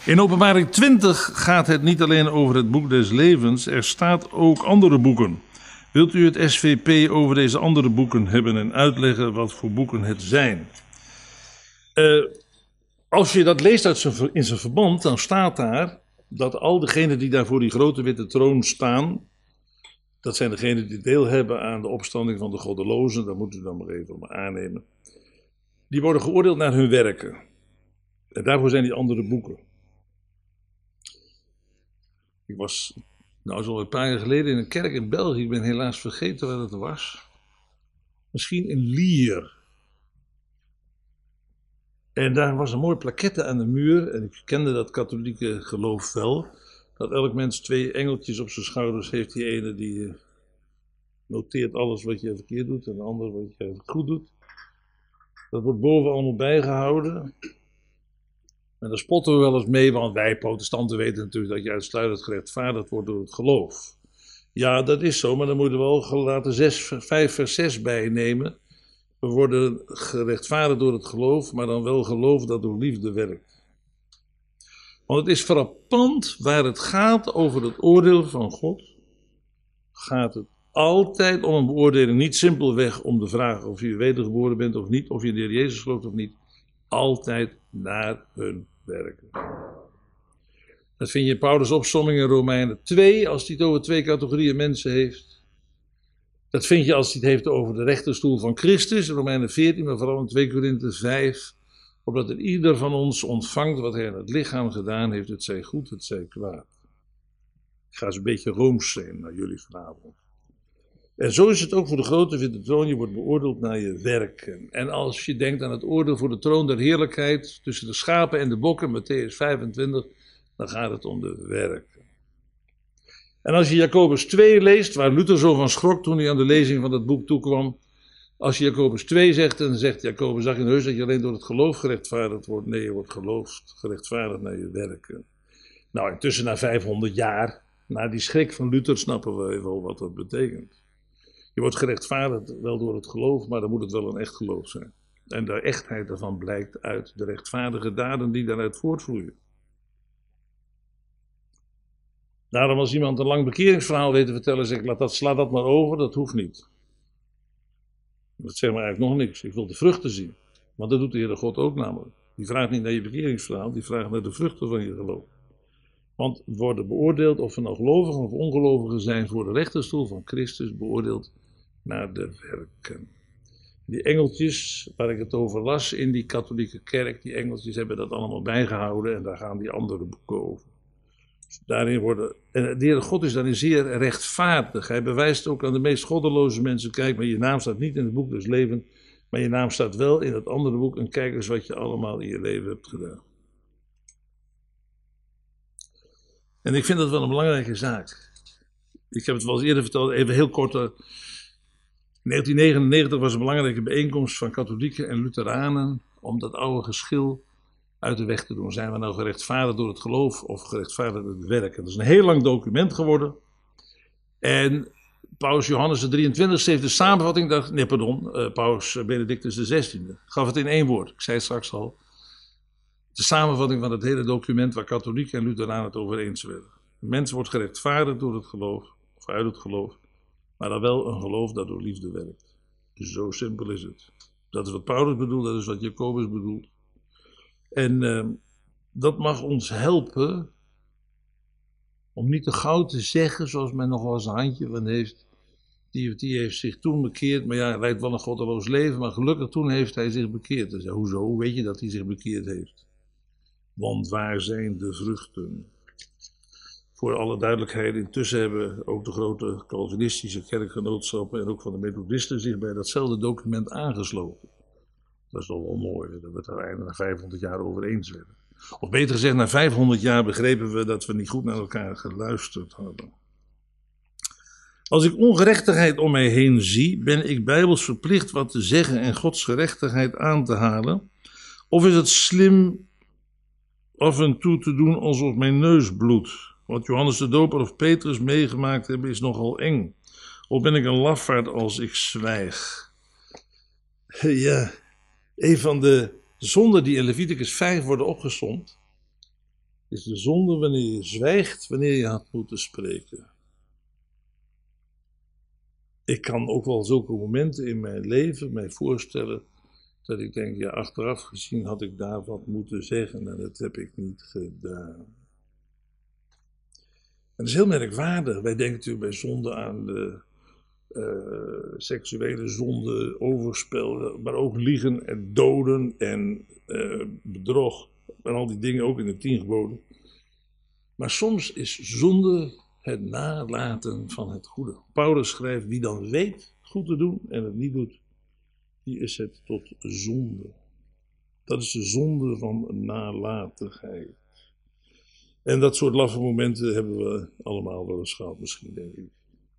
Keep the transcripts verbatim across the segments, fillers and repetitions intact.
In Openbaring twintig gaat het niet alleen over het boek des levens, er staat ook andere boeken. Wilt u het S V P over deze andere boeken hebben en uitleggen wat voor boeken het zijn? Uh, als je dat leest uit zijn, in zijn verband, dan staat daar dat al degenen die daar voor die grote witte troon staan, dat zijn degenen die deel hebben aan de opstanding van de goddelozen, dat moet u dan maar even maar aannemen. Die worden geoordeeld naar hun werken. En daarvoor zijn die andere boeken. Ik was, nou zo een paar jaar geleden in een kerk in België, ik ben helaas vergeten waar het was. Misschien in Lier. En daar was een mooie plaquette aan de muur, en ik kende dat katholieke geloof wel, dat elk mens twee engeltjes op zijn schouders heeft. Die ene die noteert alles wat je verkeerd doet en de andere wat je goed doet. Dat wordt boven allemaal bijgehouden. En daar spotten we wel eens mee, want wij protestanten weten natuurlijk dat je uitsluitend gerechtvaardigd wordt door het geloof. Ja, dat is zo, maar dan moeten we wel Galaten zes, vijf vers zes bijnemen. We worden gerechtvaardigd door het geloof, maar dan wel geloof dat door liefde werkt. Want het is frappant, waar het gaat over het oordeel van God, gaat het altijd om een beoordeling, niet simpelweg om de vraag of je wedergeboren bent of niet, of je in de Heer Jezus gelooft of niet, altijd naar hun werken. Dat vind je in Paulus' opsomming in Romeinen twee, als hij het over twee categorieën mensen heeft. Dat vind je als hij het heeft over de rechterstoel van Christus, in Romeinen veertien, maar vooral in twee Korinthe vijf, opdat er ieder van ons ontvangt wat hij in het lichaam gedaan heeft, het zij goed, het zij kwaad. Ik ga eens een beetje rooms zijn naar jullie vanavond. En zo is het ook voor de grote witte troon, je wordt beoordeeld naar je werken. En als je denkt aan het oordeel voor de troon der heerlijkheid, tussen de schapen en de bokken, Matthäus vijfentwintig, dan gaat het om de werken. En als je Jacobus twee leest, waar Luther zo van schrok toen hij aan de lezing van het boek toekwam, als je Jacobus twee zegt, dan zegt Jacobus, zag je heus dat je alleen door het geloof gerechtvaardigd wordt? Nee, je wordt geloofd, gerechtvaardigd naar je werken. Nou, intussen na vijfhonderd jaar, na die schrik van Luther, snappen we wel wat dat betekent. Je wordt gerechtvaardigd wel door het geloof, maar dan moet het wel een echt geloof zijn. En de echtheid daarvan blijkt uit de rechtvaardige daden die daaruit voortvloeien. Daarom als iemand een lang bekeringsverhaal weet te vertellen, zeg ik, laat dat, sla dat maar over, dat hoeft niet. Dat zegt maar eigenlijk nog niks. Ik wil de vruchten zien. Want dat doet de Heere God ook namelijk. Die vraagt niet naar je bekeringsverhaal, die vraagt naar de vruchten van je geloof. Want we worden beoordeeld, of we nou gelovigen of ongelovigen zijn, voor de rechterstoel van Christus, beoordeeld naar de werken. Die engeltjes, waar ik het over las in die katholieke kerk, die engeltjes hebben dat allemaal bijgehouden en daar gaan die andere boeken over. Dus daarin worden, en de Heere God is daarin zeer rechtvaardig. Hij bewijst ook aan de meest goddeloze mensen, kijk, maar je naam staat niet in het boek des levens, maar je naam staat wel in het andere boek en kijk eens wat je allemaal in je leven hebt gedaan. En ik vind dat wel een belangrijke zaak. Ik heb het wel eens eerder verteld, even heel kort. In negentien negenennegentig was een belangrijke bijeenkomst van katholieken en Lutheranen om dat oude geschil uit de weg te doen. Zijn we nou gerechtvaardigd door het geloof of gerechtvaardigd door het werken? Dat is een heel lang document geworden. En Paus Johannes de drieëntwintigste heeft de samenvatting, nee pardon, uh, Paus Benedictus de zestiende, gaf het in één woord. Ik zei het straks al. De samenvatting van het hele document waar katholieken en Lutheranen het over eens werden. De mens wordt gerechtvaardigd door het geloof, of uit het geloof, maar dan wel een geloof dat door liefde werkt. Dus zo simpel is het. Dat is wat Paulus bedoelt, dat is wat Jacobus bedoelt. En uh, dat mag ons helpen om niet te gauw te zeggen, zoals men nog wel eens een handje van heeft, die, die heeft zich toen bekeerd, maar ja, hij leidt wel een goddeloos leven, maar gelukkig toen heeft hij zich bekeerd. Dus ja, hoezo? Hoe weet je dat hij zich bekeerd heeft? Want waar zijn de vruchten? Voor alle duidelijkheid, intussen hebben ook de grote Calvinistische kerkgenootschappen en ook van de Methodisten zich bij datzelfde document aangesloten. Dat is toch wel mooi, dat we het er eindelijk na vijfhonderd jaar over eens werden. Of beter gezegd, na vijfhonderd jaar begrepen we dat we niet goed naar elkaar geluisterd hadden. Als ik ongerechtigheid om mij heen zie, ben ik bijbels verplicht wat te zeggen en Gods gerechtigheid aan te halen? Of is het slim af en toe te doen alsof mijn neus bloedt? Wat Johannes de Doper of Petrus meegemaakt hebben is nogal eng. Of ben ik een lafaard als ik zwijg? Ja, een van de zonden die in Leviticus vijf worden opgesomd, is de zonde wanneer je zwijgt, wanneer je had moeten spreken. Ik kan ook wel zulke momenten in mijn leven mij voorstellen dat ik denk, ja, achteraf gezien had ik daar wat moeten zeggen en dat heb ik niet gedaan. En dat is heel merkwaardig. Wij denken natuurlijk bij zonde aan de uh, seksuele zonde, overspel, maar ook liegen en doden en uh, bedrog en al die dingen ook in de tien geboden. Maar soms is zonde het nalaten van het goede. Paulus schrijft, wie dan weet goed te doen en het niet doet, die is het tot zonde. Dat is de zonde van nalatigheid. En dat soort laffe momenten hebben we allemaal wel eens gehad, misschien, denk ik.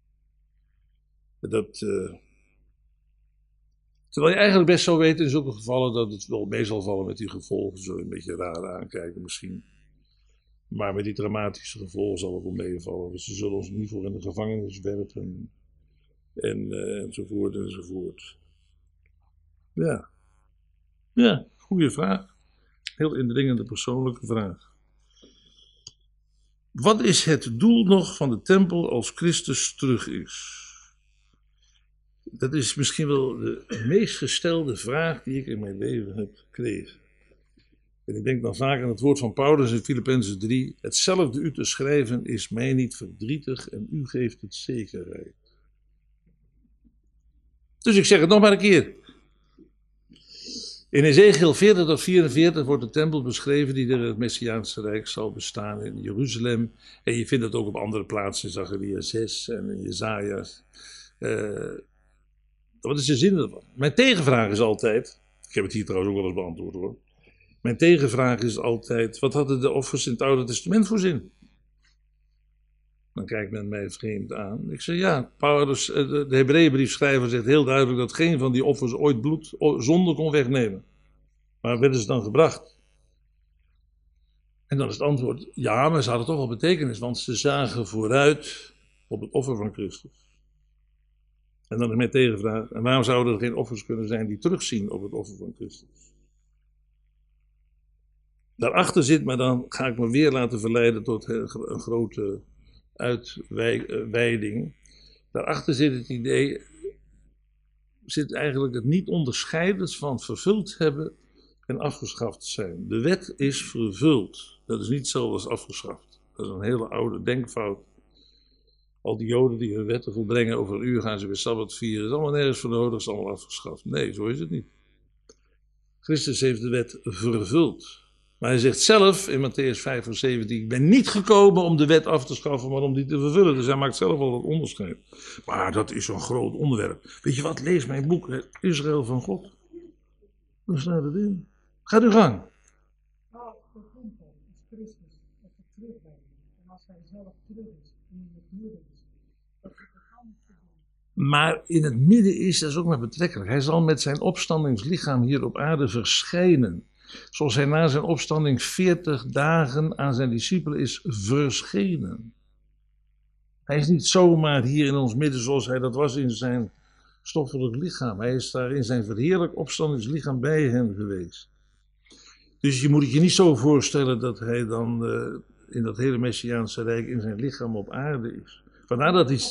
Dat, uh, terwijl je eigenlijk best zou weten in zulke gevallen dat het wel mee zal vallen met die gevolgen. Zo een beetje raar aankijken misschien. Maar met die dramatische gevolgen zal het wel meevallen. Dus ze zullen ons niet voor in de gevangenis werpen. En, uh, enzovoort enzovoort. Ja. Ja, goede vraag. Heel indringende persoonlijke vraag. Wat is het doel nog van de tempel als Christus terug is? Dat is misschien wel de meest gestelde vraag die ik in mijn leven heb gekregen. En ik denk dan vaak aan het woord van Paulus in Filippenzen drie. Hetzelfde u te schrijven is mij niet verdrietig en u geeft het zekerheid. Dus ik zeg het nog maar een keer. In Ezechiel veertig tot vierenveertig wordt de tempel beschreven die door het Messiaanse Rijk zal bestaan in Jeruzalem. En je vindt het ook op andere plaatsen in Zachariah zes en in Jesaja. Uh, wat is de zin ervan? Mijn tegenvraag is altijd, ik heb het hier trouwens ook wel eens beantwoord hoor. Mijn tegenvraag is altijd, wat hadden de offers in het Oude Testament voor zin? Dan kijkt men mij vreemd aan. Ik zeg ja, Paulus, de Hebreeënbriefschrijver zegt heel duidelijk dat geen van die offers ooit bloed, zonde kon wegnemen. Maar werden ze dan gebracht? En dan is het antwoord, ja, maar ze hadden toch wel betekenis, want ze zagen vooruit op het offer van Christus. En dan is mijn tegenvraag, en waarom zouden er geen offers kunnen zijn die terugzien op het offer van Christus? Daarachter zit, maar dan ga ik me weer laten verleiden tot een grote uitweiding. Daarachter zit het idee, zit eigenlijk het niet onderscheiden van vervuld hebben en afgeschaft zijn. De wet is vervuld. Dat is niet hetzelfde als afgeschaft. Dat is een hele oude denkfout. Al die Joden die hun wetten volbrengen, over een uur gaan ze weer Sabbat vieren. Dat is allemaal nergens voor nodig, dat is allemaal afgeschaft. Nee, zo is het niet. Christus heeft de wet vervuld. Maar hij zegt zelf in Matthäus vijf vers zeventien, ik ben niet gekomen om de wet af te schaffen, maar om die te vervullen. Dus hij maakt zelf al dat onderscheid. Maar dat is zo'n groot onderwerp. Weet je wat, lees mijn boek, het Israël van God. Daar staat het in. Gaat uw gang. Nou, de grondpunt is Christus dat hij terugbrengt. En als hij zelf terug is en in het midden is, dat hij het gaan te doen. Maar in het midden is, dat is ook maar betrekkelijk. Hij zal met zijn opstandingslichaam hier op aarde verschijnen. Zoals hij na zijn opstanding veertig dagen aan zijn discipelen is verschenen. Hij is niet zomaar hier in ons midden zoals hij dat was in zijn stoffelijk lichaam. Hij is daar in zijn verheerlijk opstandingslichaam bij hen geweest. Dus je moet het je niet zo voorstellen dat hij dan uh, in dat hele Messiaanse Rijk in zijn lichaam op aarde is. Vandaar dat hij...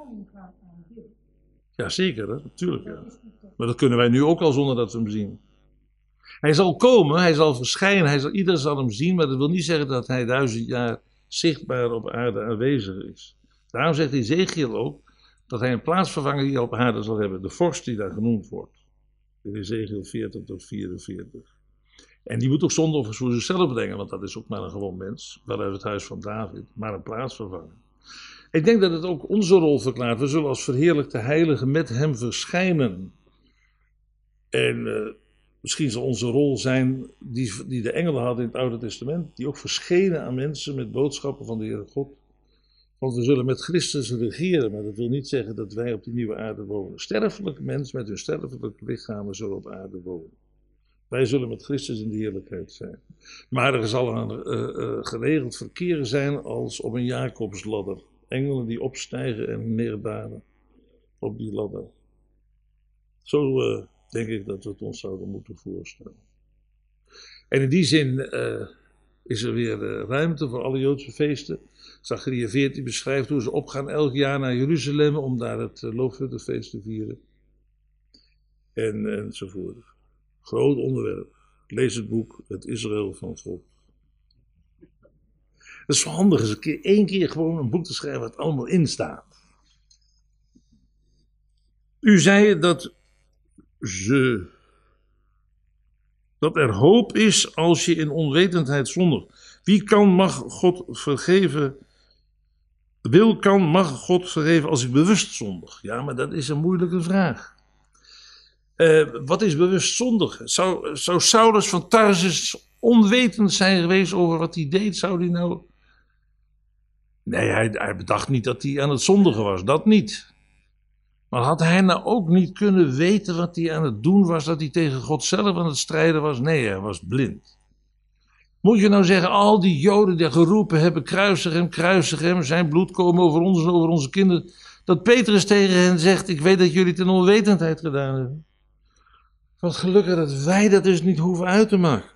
Ja, zeker, hè? Natuurlijk. Ja. Maar dat kunnen wij nu ook al zonder dat we hem zien. Hij zal komen, hij zal verschijnen, hij zal, ieder zal hem zien, maar dat wil niet zeggen dat hij duizend jaar zichtbaar op aarde aanwezig is. Daarom zegt Ezechiel ook dat hij een plaatsvervanger hier op aarde zal hebben, de vorst die daar genoemd wordt. In Ezechiel veertig tot vierenveertig. En die moet ook zondoffers voor zichzelf brengen, want dat is ook maar een gewoon mens, wel uit het huis van David, maar een plaatsvervanger. Ik denk dat het ook onze rol verklaart. We zullen als verheerlijkte heiligen met hem verschijnen. En uh, misschien zal onze rol zijn die, die de engelen hadden in het Oude Testament, die ook verschenen aan mensen met boodschappen van de Heere God. Want we zullen met Christus regeren, maar dat wil niet zeggen dat wij op die nieuwe aarde wonen. Sterfelijke mensen met hun sterfelijke lichamen zullen op aarde wonen. Wij zullen met Christus in de heerlijkheid zijn. Maar er zal een uh, uh, geregeld verkeer zijn als op een Jacobsladder. Engelen die opstijgen en neerdalen op die ladder. Zo uh, denk ik dat we het ons zouden moeten voorstellen. En in die zin uh, is er weer uh, ruimte voor alle Joodse feesten. Zacharia veertien beschrijft hoe ze opgaan elk jaar naar Jeruzalem om daar het uh, Loofhuttenfeest te vieren. En, enzovoort. Groot onderwerp. Lees het boek Het Israël van God. Het is wel handig eens een keer, één keer gewoon een boek te schrijven waar het allemaal in staat. U zei dat ze, dat er hoop is als je in onwetendheid zondigt. Wie kan, mag God vergeven? Wil, kan, mag God vergeven als ik bewust zondig? Ja, maar dat is een moeilijke vraag. Uh, wat is bewust zondigen? Zou, zou Saulus van Tarsus onwetend zijn geweest over wat hij deed? Zou hij nou... Nee, hij, hij bedacht niet dat hij aan het zondigen was, dat niet. Maar had hij nou ook niet kunnen weten wat hij aan het doen was, dat hij tegen God zelf aan het strijden was? Nee, hij was blind. Moet je nou zeggen, al die Joden die geroepen hebben, kruisig hem, kruisig hem, zijn bloed komen over ons en over onze kinderen, dat Petrus tegen hen zegt, ik weet dat jullie het in onwetendheid gedaan hebben. Wat gelukkig dat wij dat dus niet hoeven uit te maken.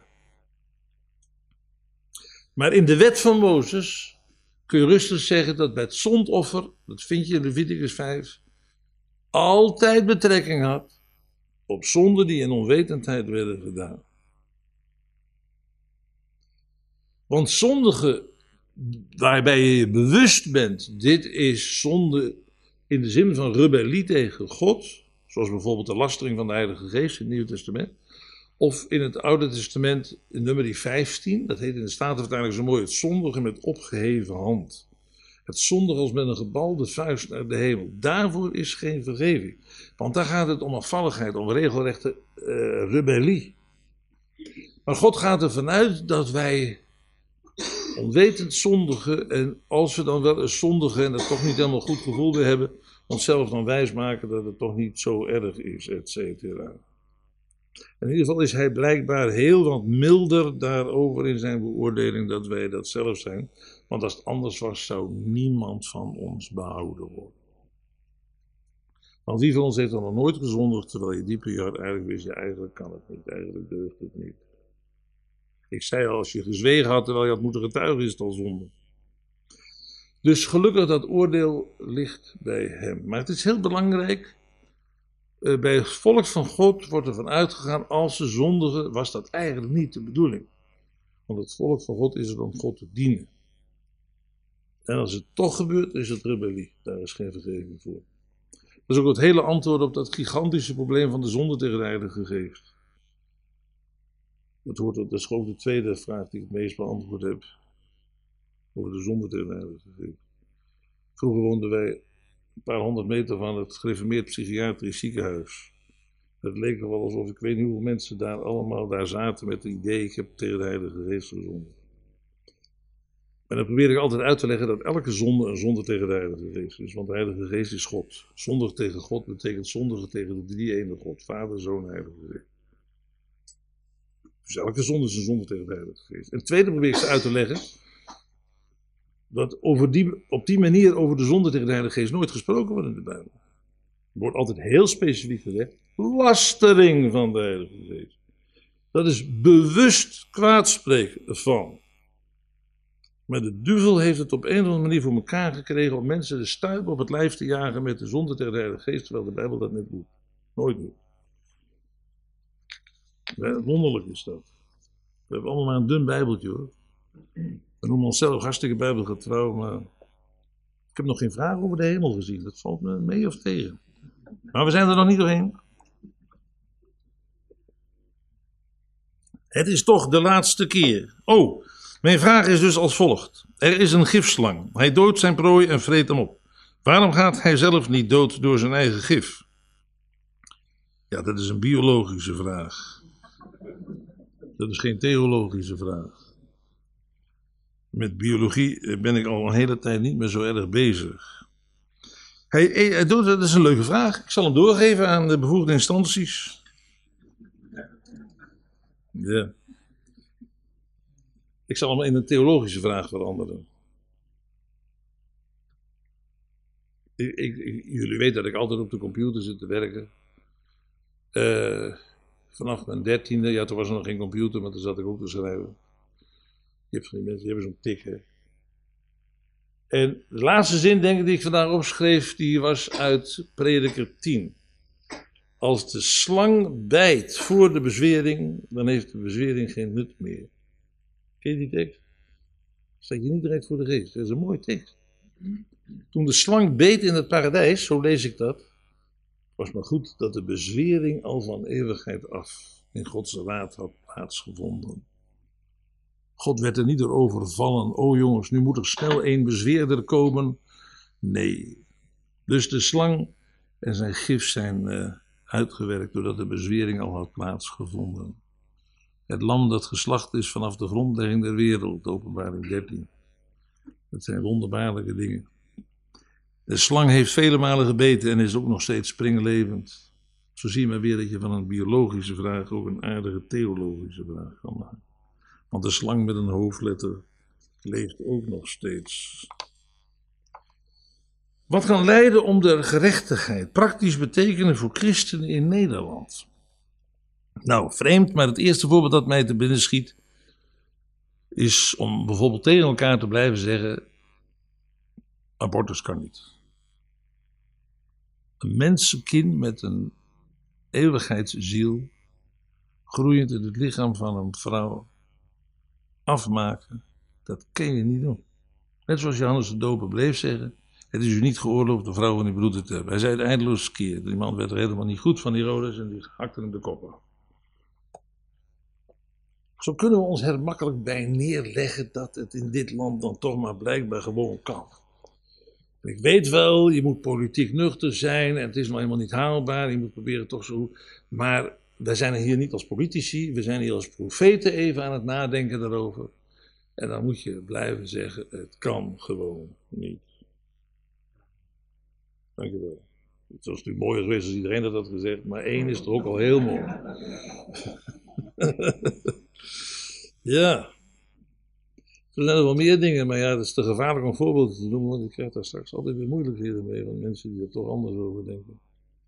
Maar in de wet van Mozes kun je rustig zeggen dat bij het zondoffer, dat vind je in Leviticus vijf, altijd betrekking had op zonden die in onwetendheid werden gedaan. Want zondigen waarbij je je bewust bent, dit is zonde in de zin van rebellie tegen God, zoals bijvoorbeeld de lastering van de Heilige Geest in het Nieuwe Testament, of in het Oude Testament in nummer vijftien, dat heet in de Statenvertaling zo mooi, het zondigen met opgeheven hand. Het zondigen als met een gebalde vuist naar de hemel. Daarvoor is geen vergeving. Want daar gaat het om afvalligheid, om regelrechte uh, rebellie. Maar God gaat ervan uit dat wij onwetend zondigen, en als we dan wel eens zondigen en er toch niet helemaal goed gevoel bij hebben, onszelf dan wijsmaken dat het toch niet zo erg is, et cetera. In ieder geval is hij blijkbaar heel wat milder daarover in zijn beoordeling dat wij dat zelf zijn. Want als het anders was, zou niemand van ons behouden worden. Want wie van ons heeft dan nog nooit gezondigd, terwijl je diep in je hart eigenlijk wist, ja, eigenlijk kan het niet, eigenlijk deugt het niet. Ik zei al, als je gezwegen had terwijl je had moeten getuigen, is het al zonde. Dus gelukkig dat oordeel ligt bij hem. Maar het is heel belangrijk, uh, bij het volk van God wordt er van uitgegaan, als ze zondigen, was dat eigenlijk niet de bedoeling. Want het volk van God is er om God te dienen. En als het toch gebeurt, is het rebellie. Daar is geen vergeving voor. Dat is ook het hele antwoord op dat gigantische probleem van de zonde tegen de Heilige Geest. Dat, hoort, dat is ook de tweede vraag die ik het meest beantwoord heb. Over de zonde tegen de Heilige Geest. Vroeger woonden wij een paar honderd meter van het gereformeerd psychiatrisch ziekenhuis. Het leek er wel alsof ik weet niet hoeveel mensen daar allemaal daar zaten met het idee, ik heb tegen de Heilige Geest gezondigd. En dan probeer ik altijd uit te leggen dat elke zonde een zonde tegen de Heilige Geest is. Want de Heilige Geest is God. Zondig tegen God betekent zondigen tegen de drie-ene God. Vader, Zoon en Heilige Geest. Dus elke zonde is een zonde tegen de Heilige Geest. En het tweede probeer ik ze uit te leggen, dat over die, op die manier over de zonde tegen de Heilige Geest nooit gesproken wordt in de Bijbel. Er wordt altijd heel specifiek gezegd, lastering van de Heilige Geest. Dat is bewust kwaadspreken van. Maar de duivel heeft het op een of andere manier voor elkaar gekregen om mensen de stuip op het lijf te jagen met de zonde tegen de Heilige Geest, terwijl de Bijbel dat niet doet. Nooit doet. Ja, wonderlijk is dat. We hebben allemaal maar een dun Bijbeltje hoor. We noemen onszelf hartstikke Bijbelgetrouw, maar ik heb nog geen vraag over de hemel gezien. Dat valt me mee of tegen. Maar we zijn er nog niet doorheen. Het is toch de laatste keer. Oh, mijn vraag is dus als volgt. Er is een gifslang. Hij doodt zijn prooi en vreet hem op. Waarom gaat hij zelf niet dood door zijn eigen gif? Ja, dat is een biologische vraag. Dat is geen theologische vraag. Met biologie ben ik al een hele tijd niet meer zo erg bezig. Hij, hij doet, dat is een leuke vraag. Ik zal hem doorgeven aan de bevoegde instanties. Ja. Ik zal hem in een theologische vraag veranderen. Ik, ik, jullie weten dat ik altijd op de computer zit te werken. Uh, vanaf mijn dertiende, ja toen was er nog geen computer, maar toen zat ik ook te schrijven. Je hebt van die mensen, die hebben zo'n tik, hè. En de laatste zin, denk ik, die ik vandaag opschreef, die was uit Prediker tien. Als de slang bijt voor de bezwering, dan heeft de bezwering geen nut meer. Ken je die tekst? Staat je niet direct voor de geest. Dat is een mooie tekst. Toen de slang beet in het paradijs, zo lees ik dat, was maar goed dat de bezwering al van eeuwigheid af in Gods raad had plaatsgevonden. God werd er niet door overvallen. O jongens, nu moet er snel een bezweerder komen. Nee. Dus de slang en zijn gif zijn uh, uitgewerkt doordat de bezwering al had plaatsgevonden. Het lam dat geslacht is vanaf de grondlegging der wereld, Openbaring dertien. Dat zijn wonderbaarlijke dingen. De slang heeft vele malen gebeten en is ook nog steeds springlevend. Zo zie je maar weer dat je van een biologische vraag ook een aardige theologische vraag kan maken. Want de slang met een hoofdletter leeft ook nog steeds. Wat kan leiden om de gerechtigheid praktisch betekenen voor christenen in Nederland? Nou, vreemd, maar het eerste voorbeeld dat mij te binnen schiet is om bijvoorbeeld tegen elkaar te blijven zeggen: abortus kan niet. Een mensenkind met een eeuwigheidsziel, groeiend in het lichaam van een vrouw, afmaken, dat kun je niet doen. Net zoals Johannes de Doper bleef zeggen: het is u niet geoorloofd de vrouw van uw broeder te hebben. Hij zei het eindeloos keer. Die man werd er helemaal niet goed van, Herodes, en die hakte hem de kop af. Zo kunnen we ons er makkelijk bij neerleggen dat het in dit land dan toch maar blijkbaar gewoon kan. Ik weet wel, je moet politiek nuchter zijn en het is nog helemaal niet haalbaar. Je moet proberen toch zo. Maar wij zijn hier niet als politici, we zijn hier als profeten even aan het nadenken daarover. En dan moet je blijven zeggen: het kan gewoon niet. Dankjewel. Het was natuurlijk mooier geweest als iedereen dat had gezegd, maar één is toch ook al heel mooi. Ja. Er zijn er wel meer dingen, maar ja, het is te gevaarlijk om voorbeelden te noemen, want ik krijg daar straks altijd weer moeilijkheden mee van mensen die er toch anders over denken.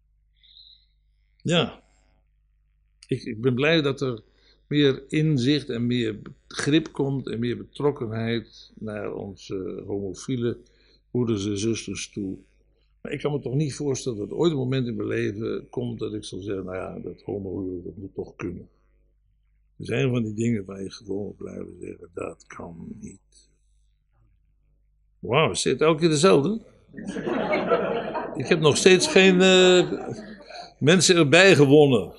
Ja. Ik, ik ben blij dat er meer inzicht en meer begrip komt en meer betrokkenheid naar onze homofiele broeders en zusters toe. Maar ik kan me toch niet voorstellen dat er ooit een moment in mijn leven komt dat ik zal zeggen: nou ja, dat homohuwelijk, dat moet toch kunnen. Er zijn van die dingen waar je gewoon op blijven zeggen: dat kan niet. Wauw, is het elke keer dezelfde? Ik heb nog steeds geen uh, mensen erbij gewonnen.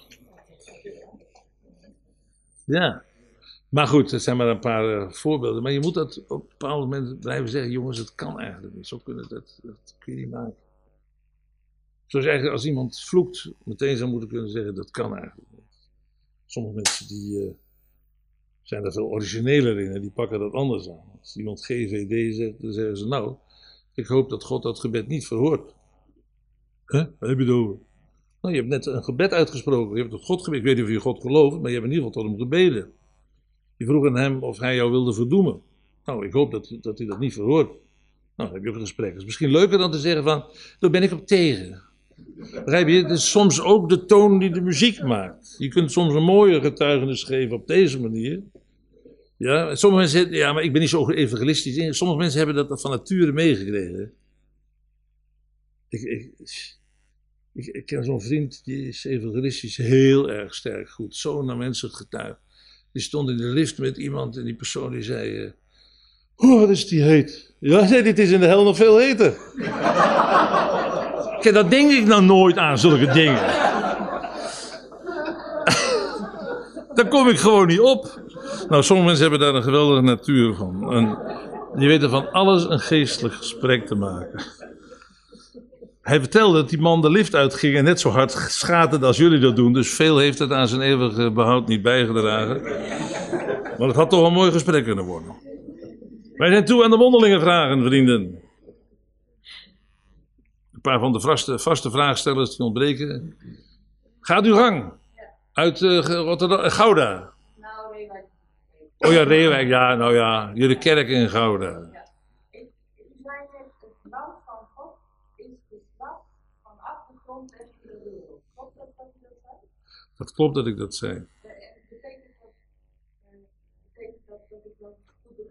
Ja. Maar goed, dat zijn maar een paar uh, voorbeelden. Maar je moet dat op een bepaald moment blijven zeggen: jongens, het kan eigenlijk niet. Zo kunnen dat, dat kun je niet maken. Zoals eigenlijk als iemand vloekt, meteen zou moeten kunnen zeggen: dat kan eigenlijk niet. Sommige mensen die uh, zijn er veel origineler in en die pakken dat anders aan. Als iemand G V D zegt, dan zeggen ze: nou, ik hoop dat God dat gebed niet verhoort. Huh? Wat heb je het over? Nou, je hebt net een gebed uitgesproken. Je hebt tot God gebeden. Ik weet niet of je God gelooft, maar je hebt in ieder geval tot hem gebeden. Je vroeg aan hem of hij jou wilde verdoemen. Nou, ik hoop dat, dat hij dat niet verhoort. Nou, dan heb je ook een gesprek. Het is misschien leuker dan te zeggen van: daar ben ik op tegen. Begrijp je? Het is soms ook de toon die de muziek maakt. Je kunt soms een mooie getuigenis geven op deze manier. Ja, sommige mensen, ja, maar ik ben niet zo evangelistisch in. Sommige mensen hebben dat van nature meegekregen. Ik, ik, ik, ik ken zo'n vriend, die is evangelistisch heel erg sterk goed. Zo naar mensen getuigd. Die stond in de lift met iemand en die persoon die zei: oh, wat is die heet? Ja, zei, dit is in de hel nog veel heter. Kijk, dat denk ik nou nooit aan, zulke dingen. Daar kom ik gewoon niet op. Nou, sommige mensen hebben daar een geweldige natuur van. En die weten van alles een geestelijk gesprek te maken. Hij vertelde dat die man de lift uitging en net zo hard schaterde als jullie dat doen. Dus veel heeft het aan zijn eeuwige behoud niet bijgedragen. Maar het had toch een mooi gesprek kunnen worden. Wij zijn toe aan de mondelinge vragen, vrienden. Een paar van de vaste, vaste vraagstellers die ontbreken. Gaat uw gang. Uit uh, Rotterdam, uh, Gouda. Nou, Reewijk. Oh ja, Reewijk, ja, nou ja. Jullie kerk in Gouda. Ja. Ik, ik zei net, het land van God is de stad vanaf de grond en de wereld. Klopt dat wat u dat zei? Dat klopt dat ik dat zei. Uh, betekent dat, uh, betekent dat dat ik dat goed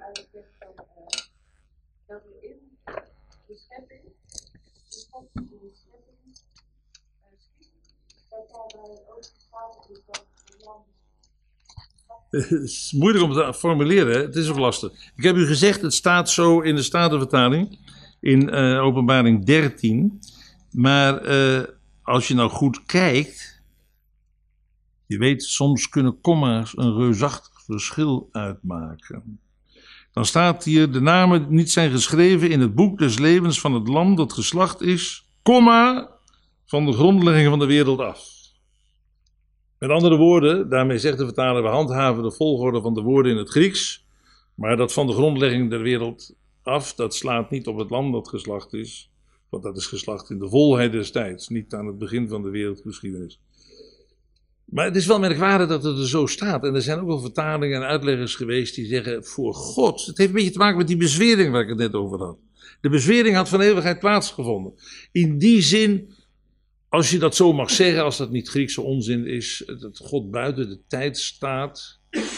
eigenlijk zegt van, uh, dat er in de schepping, in God in de schepping, uh, schiet, dat daarbij ook staat is dat het land. Het is moeilijk om te formuleren, hè? Het is ook lastig. Ik heb u gezegd, het staat zo in de Statenvertaling, in uh, Openbaring dertien. Maar uh, als je nou goed kijkt, je weet, soms kunnen komma's een reusachtig verschil uitmaken. Dan staat hier, de namen niet zijn geschreven in het boek des levens van het lam dat geslacht is, komma, van de grondlegging van de wereld af. Met andere woorden, daarmee zegt de vertaler, we handhaven de volgorde van de woorden in het Grieks, maar dat van de grondlegging der wereld af, dat slaat niet op het lam dat geslacht is, want dat is geslacht in de volheid des tijds, niet aan het begin van de wereldgeschiedenis. Maar het is wel merkwaardig dat het er zo staat. En er zijn ook wel vertalingen en uitleggers geweest die zeggen, voor God, het heeft een beetje te maken met die bezwering waar ik het net over had. De bezwering had van eeuwigheid plaatsgevonden. In die zin, als je dat zo mag zeggen, als dat niet Griekse onzin is, dat God buiten de tijd staat,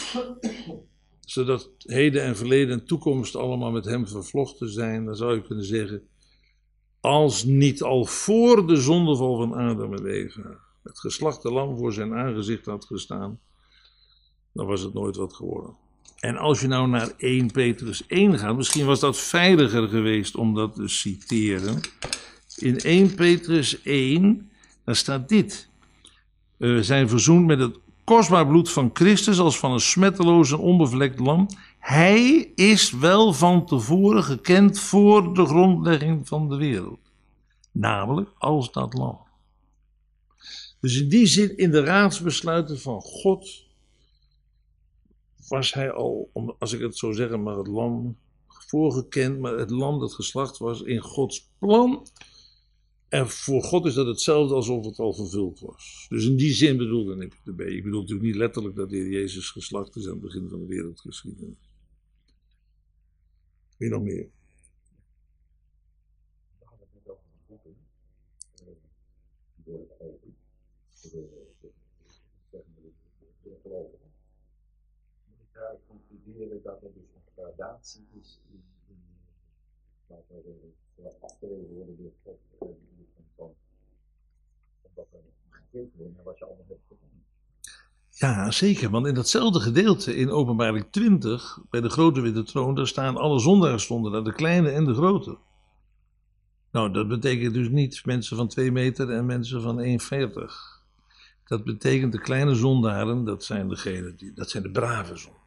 zodat heden en verleden en toekomst allemaal met hem vervlochten zijn, dan zou je kunnen zeggen, als niet al voor de zondeval van Adam en Eva het geslachte lam voor zijn aangezicht had gestaan, dan was het nooit wat geworden. En als je nou naar eerste Petrus één gaat, misschien was dat veiliger geweest om dat te citeren. In eerste Petrus één, daar staat dit. We zijn verzoend met het kostbaar bloed van Christus als van een smetteloos en onbevlekt lam. Hij is wel van tevoren gekend voor de grondlegging van de wereld. Namelijk als dat lam. Dus in die zin, in de raadsbesluiten van God, was hij al, als ik het zo zeggen mag, het lam voorgekend, maar het lam dat geslacht was in Gods plan. En voor God is dat hetzelfde alsof het al vervuld was. Dus in die zin bedoelde ik het erbij. Ik bedoel natuurlijk niet letterlijk dat de Heer Jezus geslacht is aan het begin van de wereldgeschiedenis. Wie nog meer? We hadden het net over de boeken. Door het open. De gelovigen. Moet ik daaruit concluderen dat er dus een gradatie is in, in wat er afgewezen worden door God, van wat er gegeven wordt en wat je allemaal hebt gedaan. Ja, zeker, want in datzelfde gedeelte in Openbaring twintig, bij de grote witte troon, daar staan alle zondaars stonden daar, de kleine en de grote. Nou, dat betekent dus niet mensen van twee meter en mensen van één komma veertig. Dat betekent de kleine zondaren, dat zijn degenen die, dat zijn de brave zondaren.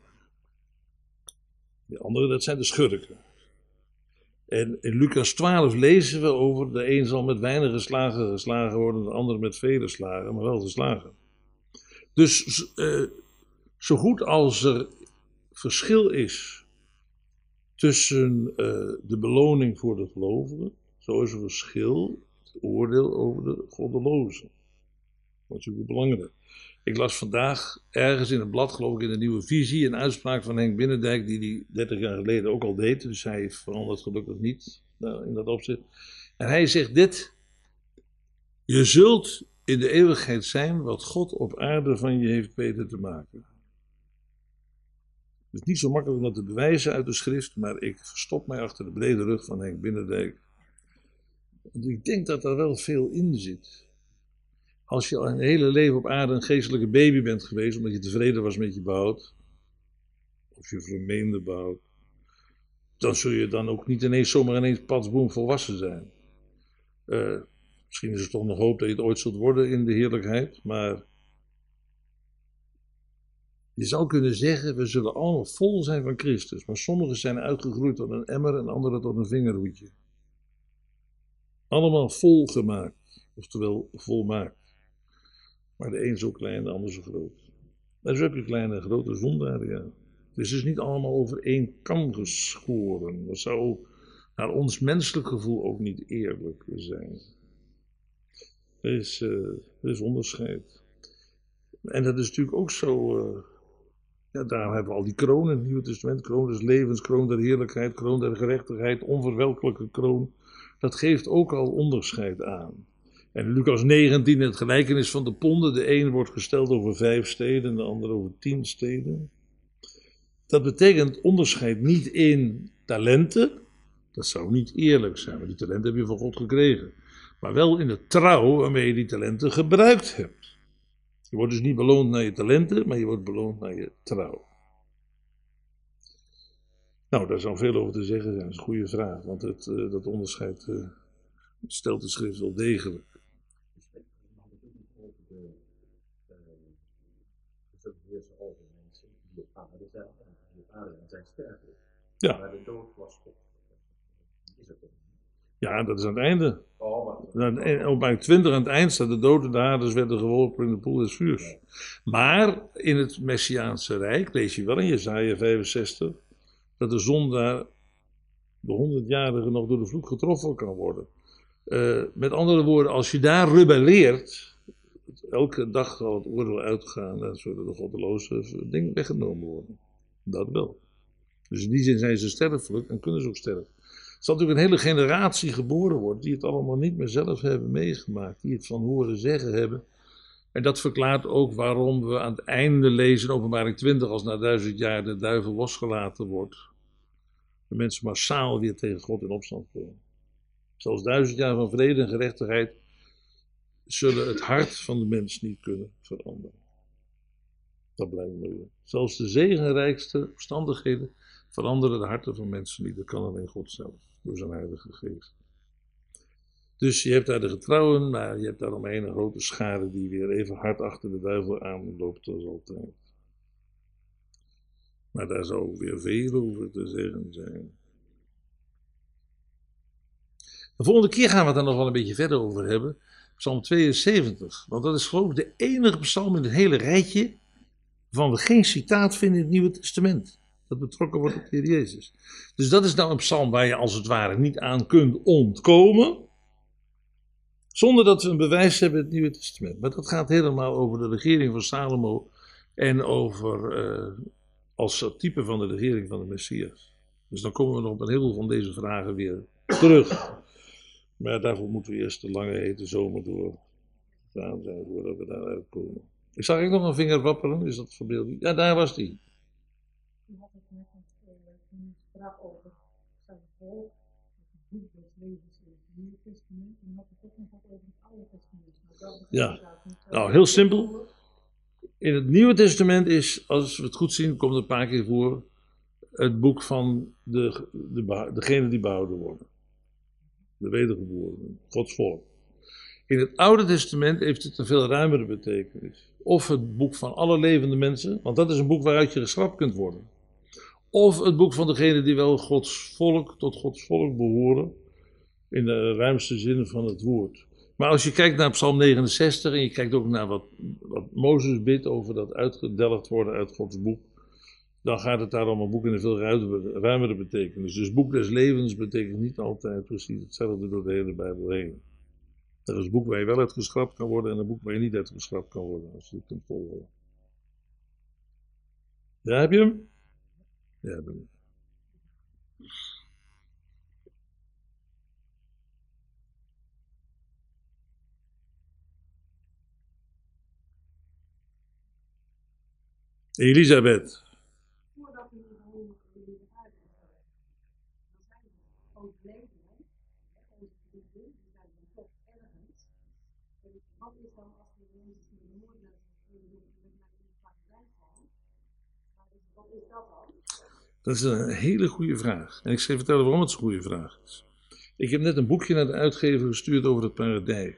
De andere, dat zijn de schurken. En in Lucas twaalf lezen we over, de een zal met weinige slagen geslagen worden, de ander met vele slagen, maar wel geslagen. Dus uh, zo goed als er verschil is tussen uh, de beloning voor de gelovigen, zo is er verschil, het oordeel over de goddelozen. Dat is natuurlijk belangrijk. Ik las vandaag ergens in het blad, geloof ik in de Nieuwe Visie, een uitspraak van Henk Binnendijk, die die dertig jaar geleden ook al deed. Dus hij verandert gelukkig niet nou, in dat opzicht. En hij zegt dit: je zult in de eeuwigheid zijn wat God op aarde van je heeft weten te maken. Het is niet zo makkelijk om dat te bewijzen uit de schrift, maar ik verstop mij achter de brede rug van Henk Binnendijk. Want ik denk dat er wel veel in zit. Als je al een hele leven op aarde een geestelijke baby bent geweest, omdat je tevreden was met je behoud, of je vermeende behoud, dan zul je dan ook niet ineens zomaar ineens patsboom volwassen zijn. Uh, misschien is er toch nog hoop dat je het ooit zult worden in de heerlijkheid, maar je zou kunnen zeggen, we zullen allemaal vol zijn van Christus, maar sommigen zijn uitgegroeid tot een emmer en anderen tot een vingerhoedje. Allemaal volgemaakt, oftewel volmaakt. Maar de een zo klein en de ander zo groot. En zo heb je kleine en grote zondaren, ja. Het is dus niet allemaal over één kam geschoren. Dat zou naar ons menselijk gevoel ook niet eerlijk zijn. Er is, uh, er is onderscheid. En dat is natuurlijk ook zo. Uh, ja, daar hebben we al die kronen in het Nieuwe Testament. Kroon des levens, kroon der heerlijkheid, kroon der gerechtigheid, onverwelkelijke kroon. Dat geeft ook al onderscheid aan. En in Lucas negentien, het gelijkenis van de ponden. De een wordt gesteld over vijf steden en de ander over tien steden. Dat betekent onderscheid niet in talenten. Dat zou niet eerlijk zijn, want die talenten heb je van God gekregen. Maar wel in de trouw waarmee je die talenten gebruikt hebt. Je wordt dus niet beloond naar je talenten, maar je wordt beloond naar je trouw. Nou, daar zou veel over te zeggen zijn. Dat is een goede vraag, want het, uh, dat onderscheid uh, stelt de schrift wel degelijk. Over mensen die op aarde zijn, en die op aarde zijn sterfelijk. Ja. Maar de dood was God. Is het ook? Ja, dat is aan het einde. Oh, maar... Op mijn twintig aan het eind staat de dood en de Hades werden geworpen in de poel des vuurs. Maar in het Messiaanse Rijk, lees je wel in Jesaja vijfenzestig, dat de zondaar, de honderdjarige, nog door de vloek getroffen kan worden. Uh, met andere woorden, als je daar rebelleert, elke dag zal het oordeel uitgaan en zullen de goddeloze dingen weggenomen worden. Dat wel. Dus in die zin zijn ze sterfelijk en kunnen ze ook sterven. Er zal natuurlijk een hele generatie geboren worden die het allemaal niet meer zelf hebben meegemaakt. Die het van horen zeggen hebben. En dat verklaart ook waarom we aan het einde lezen in Openbaring twintig, als na duizend jaar de duivel losgelaten wordt. De mensen massaal weer tegen God in opstand komen. Zelfs duizend jaar van vrede en gerechtigheid zullen het hart van de mens niet kunnen veranderen. Dat blijkt me weer. Zelfs de zegenrijkste omstandigheden veranderen de harten van mensen niet. Dat kan alleen God zelf, door zijn heilige geest. Dus je hebt daar de getrouwen, maar je hebt daar omheen een grote schare die weer even hard achter de duivel aanloopt als altijd. Maar daar zou ook weer veel over te zeggen zijn. De volgende keer gaan we het daar nog wel een beetje verder over hebben. Psalm tweeënzeventig, want dat is geloof ik de enige psalm in het hele rijtje waarvan we geen citaat vinden in het Nieuwe Testament. Dat betrokken wordt op de Heer Jezus. Dus dat is nou een psalm waar je als het ware niet aan kunt ontkomen, zonder dat we een bewijs hebben in het Nieuwe Testament. Maar dat gaat helemaal over de regering van Salomo en over uh, als type van de regering van de Messias. Dus dan komen we nog op een heleboel van deze vragen weer terug. Maar daarvoor moeten we eerst de lange hete zomer door gaan zijn voordat we daaruit komen. Ik zag ik nog een vinger wapperen, is dat verbeelding? Ja, daar was die. U had het net een vraag over zijn volk, het boek des levens in het Nieuwe Testament, en had het ook nog wat over het Oude Testament. Ja, nou heel simpel. In het Nieuwe Testament is, als we het goed zien, komt er een paar keer voor, het boek van de, de, degene die behouden worden. De wedergeborenen, Gods volk. In het Oude Testament heeft het een veel ruimere betekenis. Of het boek van alle levende mensen, want dat is een boek waaruit je geschrapt kunt worden. Of het boek van degenen die wel Gods volk, tot Gods volk behoren, in de ruimste zin van het woord. Maar als je kijkt naar Psalm negenenzestig en je kijkt ook naar wat, wat Mozes bidt over dat uitgedelgd worden uit Gods boek, dan gaat het daar om een boek in een veel ruimere betekenis. Dus boek des levens betekent niet altijd precies hetzelfde door de hele Bijbel heen. Er is een boek waar je wel uitgeschrapt kan worden en een boek waar je niet uitgeschrapt kan worden, als je het kunt volgen. Ja, heb je hem? Ja, heb je hem. Elisabeth. Voordat we in de hemel in de aarde zijn, dan zijn we overleden, onze vrienden, die zijn dan toch ergens. En wat is dan als die mensen die de moordenaars en de met mij in de praktijk zijn? Wat is dat dan? Dat is een hele goede vraag. En ik zal je vertellen waarom het zo'n goede vraag is. Ik heb net een boekje naar de uitgever gestuurd over het paradijs.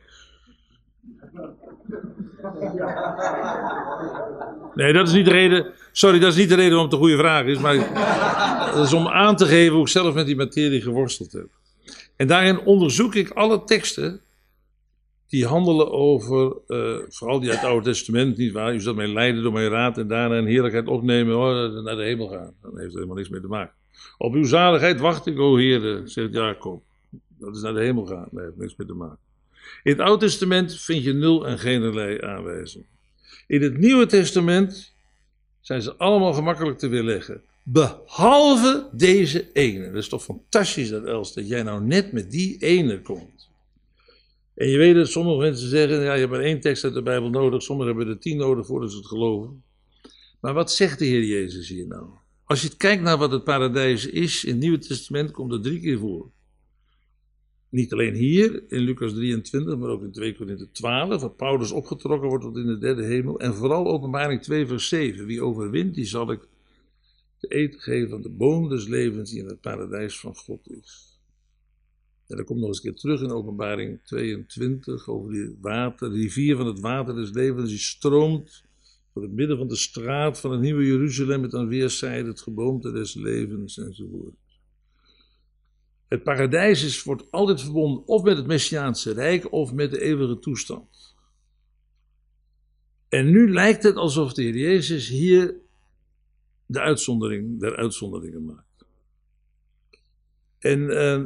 Nee, dat is niet de reden. Sorry, dat is niet de reden waarom het een goede vraag is. Maar dat is om aan te geven hoe ik zelf met die materie geworsteld heb. En daarin onderzoek ik alle teksten die handelen over, uh, vooral die uit het Oude Testament, niet waar? U zult mij leiden door mijn raad en daarna in heerlijkheid opnemen, oh, naar de hemel gaan. Dat heeft er helemaal niks mee te maken. Op uw zaligheid wacht ik, o Heer, zegt Jacob. Dat is naar de hemel gaan, dat heeft niks mee te maken. In het Oude Testament vind je nul en geen aanwijzing. In het Nieuwe Testament zijn ze allemaal gemakkelijk te weerleggen. Behalve deze ene. Dat is toch fantastisch dat Els, dat jij nou net met die ene komt. En je weet dat sommige mensen zeggen, ja, je hebt maar één tekst uit de Bijbel nodig, sommigen hebben er tien nodig voordat ze het geloven. Maar wat zegt de Heer Jezus hier nou? als je kijkt naar wat het paradijs is, in het Nieuwe Testament komt het drie keer voor. Niet alleen hier, in Lucas drieëntwintig, maar ook in twee Korinthe twaalf, waar Paulus opgetrokken wordt tot in de derde hemel. En vooral Openbaring twee vers zeven, wie overwint, die zal ik te eten geven van de boom des levens die in het paradijs van God is. En dat komt nog eens een keer terug in Openbaring tweeëntwintig, over die water, de rivier van het water des levens, die stroomt door het midden van de straat van het nieuwe Jeruzalem met aan weerszijden het geboomte des levens enzovoort. Het paradijs is, wordt altijd verbonden of met het Messiaanse Rijk of met de eeuwige toestand. En nu lijkt het alsof de Heer Jezus hier de uitzondering der uitzonderingen maakt. En uh,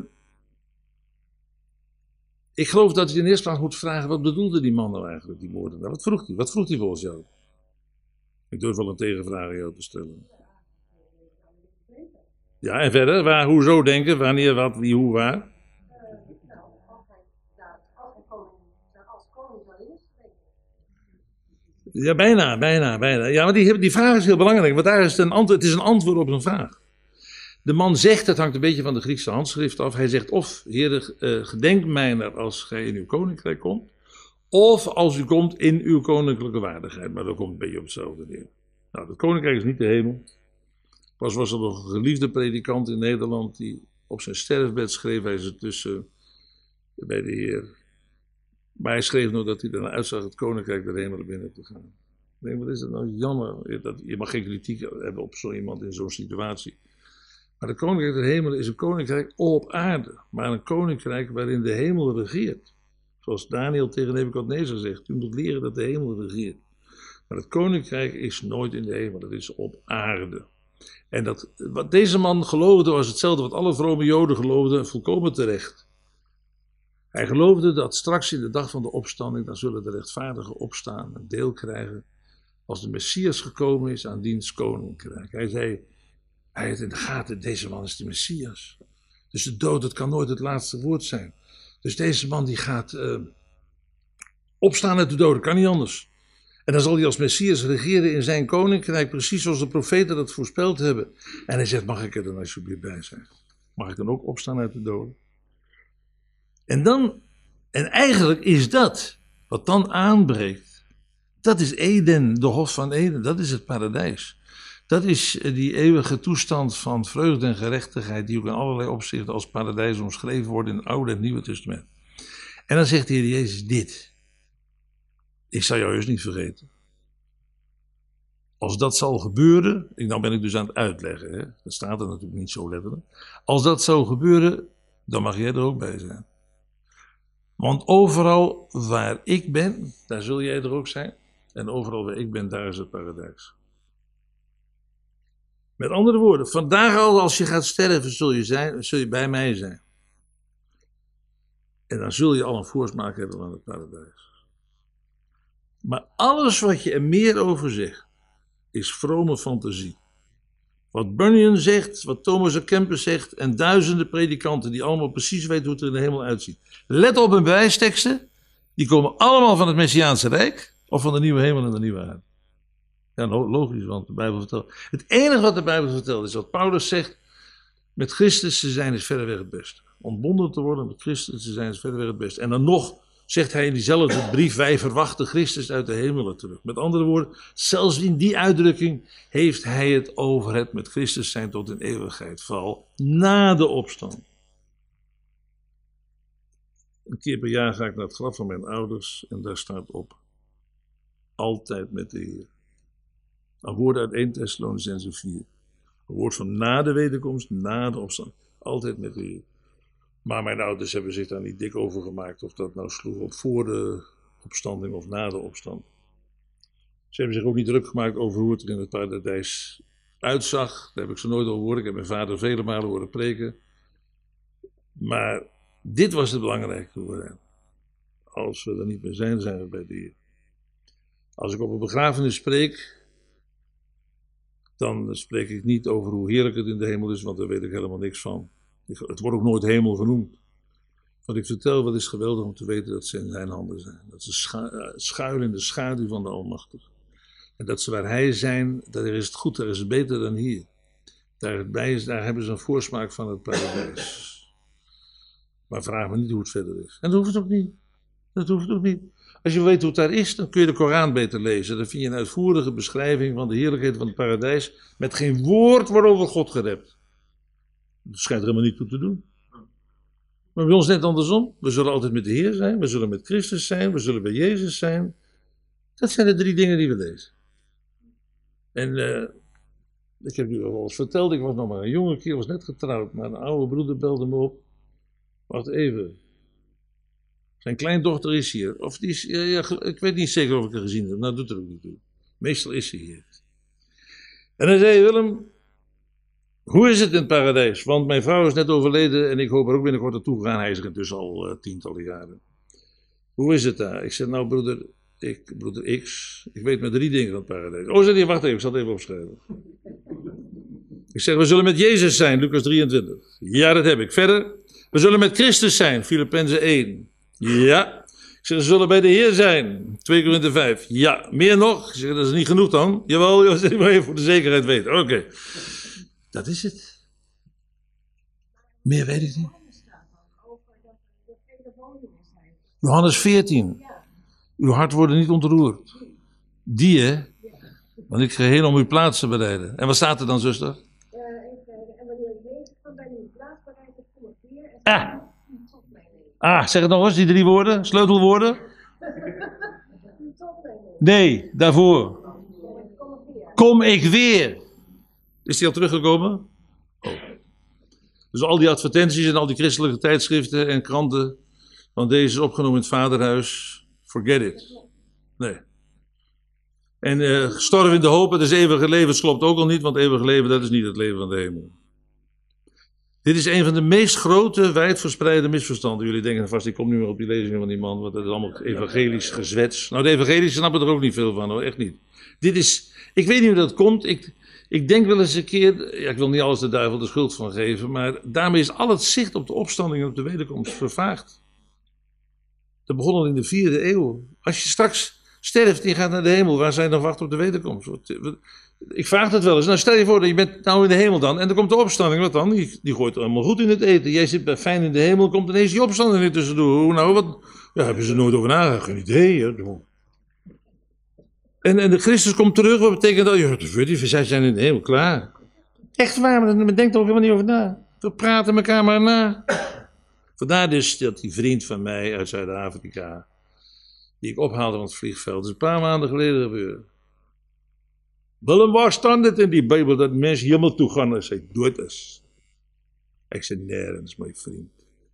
ik geloof dat je in eerste plaats moet vragen, wat bedoelde die man nou eigenlijk, die moordenaar? Wat vroeg hij? Wat vroeg hij volgens jou? Ik durf wel een tegenvraag aan jou te stellen. Ja, en verder? Waar, hoezo denken? Wanneer, wat, wie, hoe, waar? Uh, nou, als hij, ja, als hij koning, als koning zou inspreken. Ja, bijna, bijna, bijna. Ja, maar die, die vraag is heel belangrijk, want daar is het, een antwoord, het is een antwoord op een vraag. De man zegt, het hangt een beetje van de Griekse handschrift af, hij zegt of, Heere, uh, gedenk mijner als gij in uw koninkrijk komt, of als u komt in uw koninklijke waardigheid. Maar dat komt een beetje op hetzelfde neer. Nou, het koninkrijk is niet de hemel. Pas was er nog een geliefde predikant in Nederland die op zijn sterfbed schreef hij ze tussen bij de Heer. Maar hij schreef nog dat hij daarna uitzag het koninkrijk der hemelen binnen te gaan. Ik denk, wat is dat nou jammer? Dat, je mag geen kritiek hebben op zo iemand in zo'n situatie. Maar het koninkrijk der hemelen is een koninkrijk op aarde. Maar een koninkrijk waarin de hemel regeert. Zoals Daniel tegen Nebukadnezar zegt. U moet leren dat de hemel regeert. Maar het koninkrijk is nooit in de hemel. Het is op aarde. En dat, wat deze man geloofde was hetzelfde wat alle vrome Joden geloofden, volkomen terecht. Hij geloofde dat straks in de dag van de opstanding, dan zullen de rechtvaardigen opstaan en deel krijgen als de Messias gekomen is aan diens koninkrijk. Hij zei, hij had in de gaten, deze man is de Messias. Dus de dood, het kan nooit het laatste woord zijn. Dus deze man die gaat uh, opstaan uit de doden, kan niet anders. En dan zal hij als Messias regeren in zijn koninkrijk, precies zoals de profeten dat voorspeld hebben. En hij zegt, mag ik er dan alsjeblieft bij zijn? Mag ik dan ook opstaan uit de doden? En dan, en eigenlijk is dat, wat dan aanbreekt, dat is Eden, de hof van Eden, dat is het paradijs. Dat is die eeuwige toestand van vreugde en gerechtigheid, die ook in allerlei opzichten als paradijs omschreven wordt in het Oude en het Nieuwe Testament. En dan zegt de Heer Jezus dit. Ik zal jou juist niet vergeten. Als dat zal gebeuren, dan ben ik dus aan het uitleggen, hè? Dat staat er natuurlijk niet zo letterlijk. Als dat zou gebeuren, dan mag jij er ook bij zijn. Want overal waar ik ben, daar zul jij er ook zijn. En overal waar ik ben, daar is het paradijs. Met andere woorden, vandaag al als je gaat sterven, zul je, zijn, zul je bij mij zijn. En dan zul je al een voorsmaak hebben van het paradijs. Maar alles wat je er meer over zegt, is vrome fantasie. Wat Bunyan zegt, wat Thomas à Kempis zegt en duizenden predikanten die allemaal precies weten hoe het er in de hemel uitziet. Let op hun bewijsteksten, die komen allemaal van het Messiaanse Rijk of van de nieuwe hemel en de nieuwe aarde. Ja, logisch, want de Bijbel vertelt. Het enige wat de Bijbel vertelt is wat Paulus zegt, met Christus te zijn is verreweg het beste. Ontbonden te worden met Christus te zijn is verreweg het beste. En dan nog zegt hij in diezelfde brief, wij verwachten Christus uit de hemelen terug. Met andere woorden, zelfs in die uitdrukking heeft hij het over het met Christus zijn tot in eeuwigheid, vooral na de opstand. Een keer per jaar ga ik naar het graf van mijn ouders en daar staat op, altijd met de Heer. Een woord uit eerste Thessalonicenzen vier. Een woord van na de wederkomst, na de opstand, altijd met de Heer. Maar mijn ouders hebben zich daar niet dik over gemaakt of dat nou sloeg op voor de opstanding of na de opstand. Ze hebben zich ook niet druk gemaakt over hoe het er in het paradijs uitzag. Daar heb ik ze nooit over gehoord. Ik heb mijn vader vele malen horen preken. Maar dit was het belangrijke. Als we er niet meer zijn, zijn we bij de Heer. Als ik op een begrafenis spreek, dan spreek ik niet over hoe heerlijk het in de hemel is, want daar weet ik helemaal niks van. Het wordt ook nooit hemel genoemd. Wat ik vertel, wat is geweldig om te weten dat ze in zijn handen zijn. Dat ze schu- schuilen in de schaduw van de Almachtige. En dat ze waar hij zijn, daar is het goed, daar is het beter dan hier. Daarbij is, daar hebben ze een voorsmaak van het paradijs. Maar vraag me niet hoe het verder is. En dat hoeft het ook niet. Dat hoeft het ook niet. Als je weet hoe het daar is, dan kun je de Koran beter lezen. Dan vind je een uitvoerige beschrijving van de heerlijkheid van het paradijs. Met geen woord waarover God gerept. Dat schijnt er helemaal niet toe te doen. Maar bij ons net andersom. We zullen altijd met de Heer zijn. We zullen met Christus zijn. We zullen bij Jezus zijn. Dat zijn de drie dingen die we lezen. En uh, ik heb u al eens verteld. Ik was nog maar een jonge keer. Was net getrouwd. Maar een oude broeder belde me op. Wacht even. Zijn kleindochter is hier. Of die is, ja, ja, ik weet niet zeker of ik haar gezien heb. Nou, doet er ook niet toe. Meestal is ze hier. En hij zei, Willem, hoe is het in het paradijs? Want mijn vrouw is net overleden en ik hoop er ook binnenkort naartoe gaan. Hij is er intussen al uh, tientallen jaren. Hoe is het daar? Ik zei, nou broeder, ik, broeder X, ik weet maar drie dingen van het paradijs. Oh, zei hij, wacht even, ik zal het even opschrijven. Ik zeg, we zullen met Jezus zijn, Lucas drieëntwintig. Ja, dat heb ik. Verder, we zullen met Christus zijn, Filippenzen één. Ja. Ik zeg, we zullen bij de Heer zijn, twee Korinthe vijf. Ja. Meer nog? Ik zeg, dat is niet genoeg dan. Jawel, je moet even voor de zekerheid weten. Oké. Okay. Dat is het. Meer weet ik niet. Johannes veertien. Uw hart wordt niet ontroerd. Die hè? Want ik ga heen om uw plaats te bereiden. En wat staat er dan, zuster? En wanneer Jezus van bij uw plaats bereidt, kom ik weer en Ah. Ah, zeg het nog eens, die drie woorden, sleutelwoorden. Nee, daarvoor. Kom ik weer. Is die al teruggekomen? Oh. Dus al die advertenties en al die christelijke tijdschriften en kranten van deze is opgenomen in het vaderhuis. Forget it. Nee. En uh, gestorven in de hoop, het is eeuwige leven, dat klopt ook al niet, want eeuwige leven, dat is niet het leven van de hemel. Dit is een van de meest grote, wijdverspreide misverstanden. Jullie denken vast, ik kom nu maar op die lezingen van die man, want dat is allemaal evangelisch gezwets. Nou, de evangelische snappen er ook niet veel van, hoor, echt niet. Dit is, ik weet niet hoe dat komt, ik, ik denk wel eens een keer, ja, ik wil niet alles de duivel de schuld van geven, maar daarmee is al het zicht op de opstanding en op de wederkomst vervaagd. Dat begon al in de vierde eeuw. Als je straks sterft en je gaat naar de hemel, waar zijn dan wacht op de wederkomst? Ik vraag het wel eens. Nou, stel je voor dat je bent nou in de hemel dan. En dan komt de opstanding. Wat dan? Die, die gooit allemaal goed in het eten. Jij zit bij fijn in de hemel. Komt ineens die opstanding weer tussendoor. Hoe nou? Wat? Ja, hebben ze nooit over nagedacht. Geen idee. Hè? En, en de Christus komt terug. Wat betekent dat? Ja, die zij zijn in de hemel. Klaar. Echt waar. Maar men denkt er ook helemaal niet over na. We praten elkaar maar na. Vandaar dus dat die vriend van mij uit Zuid-Afrika, die ik ophaalde van het vliegveld, dat is een paar maanden geleden gebeurd. Willem, waar staat het in die Bijbel dat mensen helemaal toe gaan? En zei, doe het eens. Ik zei, nergens, mijn vriend.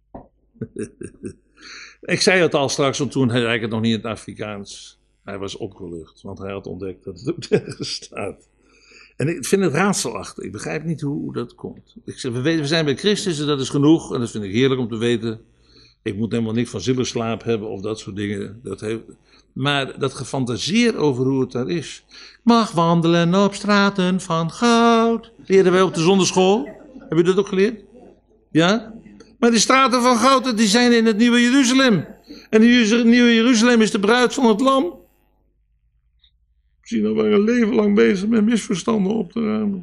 Ik zei het al straks, want toen zei ik het nog niet in het Afrikaans. Hij was opgelucht, want hij had ontdekt dat het ook nergens staat. En ik vind het raadselachtig. Ik begrijp niet hoe, hoe dat komt. Ik zeg, we, weten, we zijn bij Christus en dat is genoeg. En dat vind ik heerlijk om te weten. Ik moet helemaal niks van zieleslaap hebben of dat soort dingen. Dat heeft... Maar dat gefantaseer over hoe het daar is. Mag wandelen op straten van goud. Leren wij op de zonderschool. Heb je dat ook geleerd? Ja? Maar die straten van goud, die zijn in het Nieuwe Jeruzalem. En het Nieuwe Jeruzalem is de bruid van het lam. Misschien al een leven lang bezig met misverstanden op te ruimen.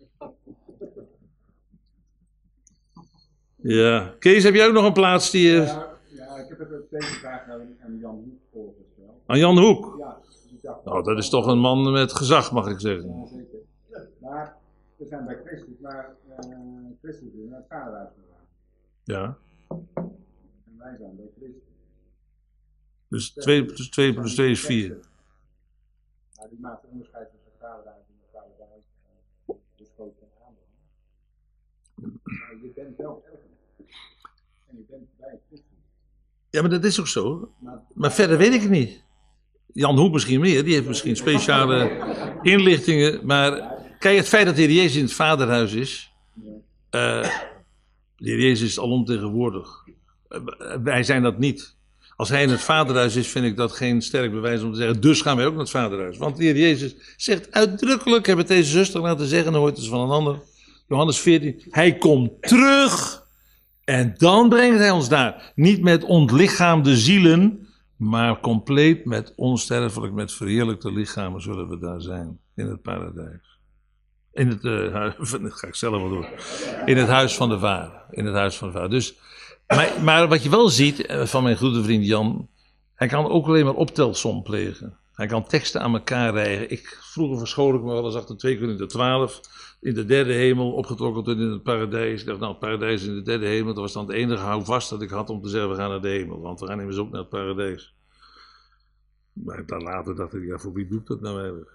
Ja. Kees, heb jij ook nog een plaats die... Uh... Ja, ja, ik heb het deze vraag aan, aan Jan Hoek voorgesteld. Aan Jan Hoek? Ja. Dus ik dacht, nou, dat is toch een man met gezag, mag ik zeggen. Ja, zeker. Maar we zijn bij Christus, maar uh, Christus is naar het vaderhuis gegaan. Ja. En wij zijn bij Christus. Dus twee plus twee plus twee is vier. Maar die maakt onderscheid tussen het vaderhuis en het vaderhuis. Dus groot en aanbrengen. Maar je bent wel ergens. En je bent bij Christus. Ja, maar dat is ook zo. Maar, maar verder weet ik het niet. Jan Hoek misschien meer, die heeft misschien speciale inlichtingen. Maar kijk, het feit dat de Heer Jezus in het vaderhuis is. Uh, de Heer Jezus is alomtegenwoordig. Uh, wij zijn dat niet. Als hij in het vaderhuis is, vind ik dat geen sterk bewijs om te zeggen, dus gaan wij ook naar het vaderhuis. Want de Heer Jezus zegt uitdrukkelijk, ik heb het deze zuster laten zeggen, dan hoort het van een ander. Johannes veertien, hij komt terug en dan brengt hij ons daar. Niet met ontlichaamde zielen, maar compleet met onsterfelijk, met verheerlijkte lichamen zullen we daar zijn in het paradijs. In het, uh, huis, dat ga ik zelf wel doen. In het huis van de vader. In het huis van de vader. Dus, maar, maar wat je wel ziet uh, van mijn goede vriend Jan, hij kan ook alleen maar optelsom plegen. Hij kan teksten aan elkaar rijgen. Ik, vroeger verschool ik me wel eens achter twee Korinther twaalf. In de derde hemel, opgetrokken tot in het paradijs. Ik dacht, nou, het paradijs in de derde hemel. Dat was dan het enige houvast dat ik had om te zeggen, we gaan naar de hemel. Want we gaan immers ook naar het paradijs. Maar dan later dacht ik, ja, voor wie doe ik dat nou eigenlijk?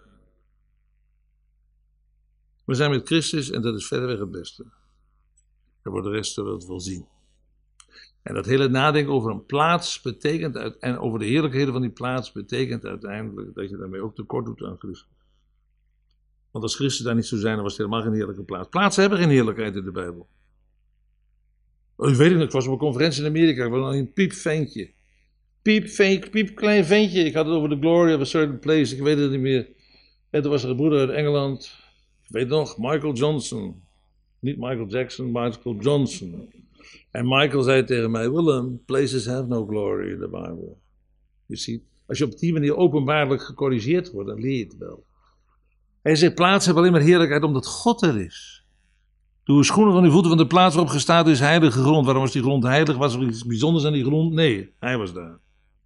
We zijn met Christus en dat is verreweg het beste. En voor de rest zullen we het wel zien. En dat hele nadenken over een plaats betekent, uit, en over de heerlijkheden van die plaats, betekent uiteindelijk dat je daarmee ook tekort doet aan Christus. Want als Christus daar niet zou zijn, dan was het helemaal geen heerlijke plaats. Plaatsen hebben geen heerlijkheid in de Bijbel. Oh, ik weet het nog, ik was op een conferentie in Amerika, ik was een piepventje. Piepventje, piepklein ventje. Ik had het over the glory of a certain place, ik weet het niet meer. En toen was er een broeder uit Engeland, ik weet nog, Michael Johnson. Niet Michael Jackson, Michael Johnson. En Michael zei tegen mij, Willem, places have no glory in the Bible. Je ziet, als je op die manier openbaarlijk gecorrigeerd wordt, dan leer je het wel. Hij zegt, plaatsen hebben alleen maar heerlijkheid omdat God er is. Doe uw schoenen van uw voeten van de plaats waarop gestaat is heilige grond. Waarom was die grond heilig? Was er iets bijzonders aan die grond? Nee, hij was daar.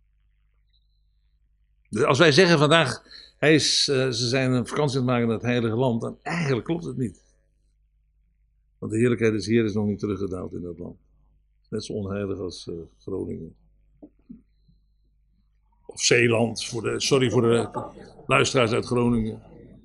Dus als wij zeggen vandaag, hij is, uh, ze zijn een vakantie aan het maken naar het heilige land, dan eigenlijk klopt het niet. Want de heerlijkheid des Heer is nog niet teruggedaald in dat land. Net zo onheilig als uh, Groningen. Of Zeeland, voor de, sorry voor de luisteraars uit Groningen.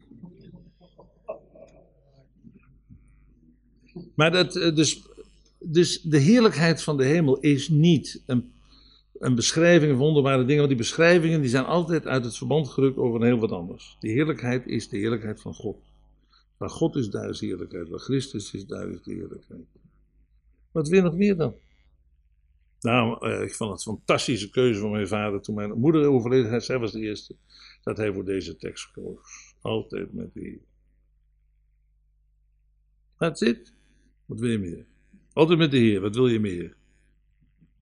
Maar dat, dus, dus de heerlijkheid van de hemel is niet een, een beschrijving van wonderbare dingen. Want die beschrijvingen die zijn altijd uit het verband gerukt over een heel wat anders. Die heerlijkheid is de heerlijkheid van God. Waar God is, daar is heerlijkheid. Waar Christus is, daar is de heerlijkheid. Wat wil je nog meer dan? Nou, uh, ik vond het een fantastische keuze van mijn vader. Toen mijn moeder overleden, zij was de eerste, dat hij voor deze tekst koos. Altijd met die. That's it. Wat wil je meer? Altijd met de Heer, wat wil je meer?